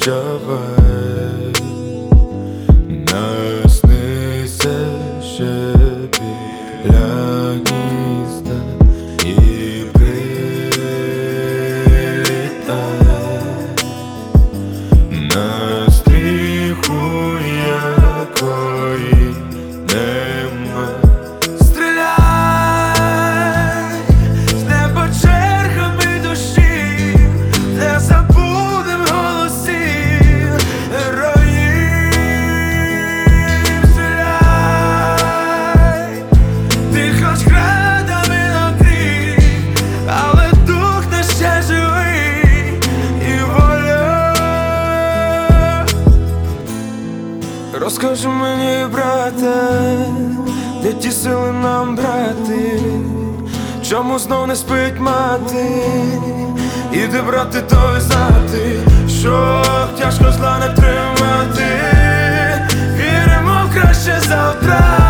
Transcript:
прощавай, наснися ще біля гнізда і прилітай на стріху, якої нема. Стріляй з неба чергами душі, не забудем голосів героїв. Стріляй, ти хоч градами накрий, але дух наш ще живий і воля. Розкажи мені, брате, де ті сили нам брати, чому знов не спить мати, і де брати, то й знати, що тяжко зла не тримати, віримо в краще завтра.